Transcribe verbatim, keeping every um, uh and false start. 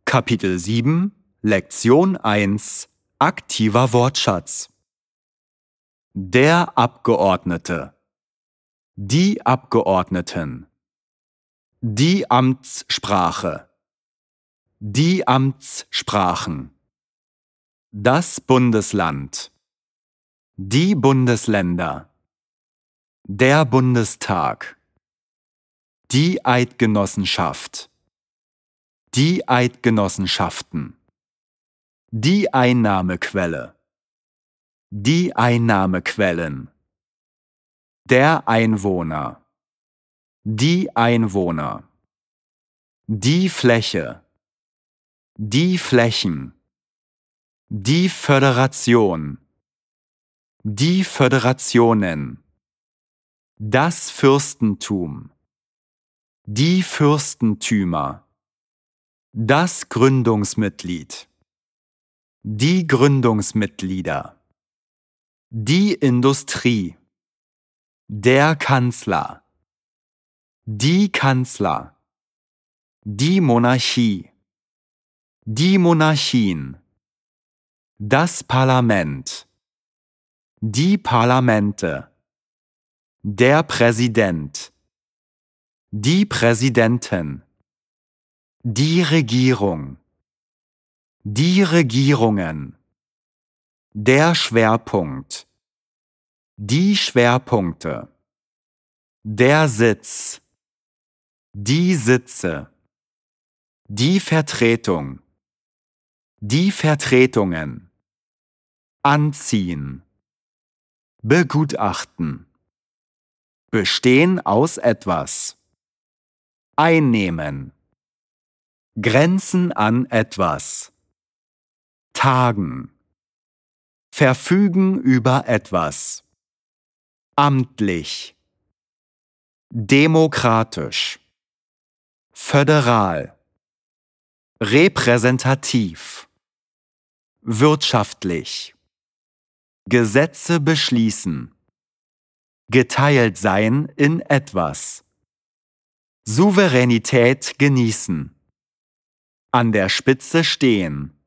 Kapitel sieben, Lektion eins, aktiver Wortschatz. Der Abgeordnete, die Abgeordneten, die Amtssprache, die Amtssprachen, das Bundesland, die Bundesländer, der Bundestag, die Eidgenossenschaft, die Eidgenossenschaften, die Einnahmequelle, die Einnahmequellen, der Einwohner, die Einwohner, die Fläche, die Flächen, die Föderation, die Föderationen, das Fürstentum, die Fürstentümer, das Gründungsmitglied, die Gründungsmitglieder, die Industrie, der Kanzler, die Kanzler, die Monarchie, die Monarchien, das Parlament, die Parlamente, der Präsident, die Präsidenten, die Regierung, die Regierungen, der Schwerpunkt, die Schwerpunkte, der Sitz, die Sitze, die Vertretung, die Vertretungen, anziehen, begutachten, bestehen aus etwas, einnehmen, Grenzen an etwas, tagen, verfügen über etwas, amtlich, demokratisch, föderal, repräsentativ, wirtschaftlich, Gesetze beschließen, geteilt sein in etwas, Souveränität genießen, an der Spitze stehen,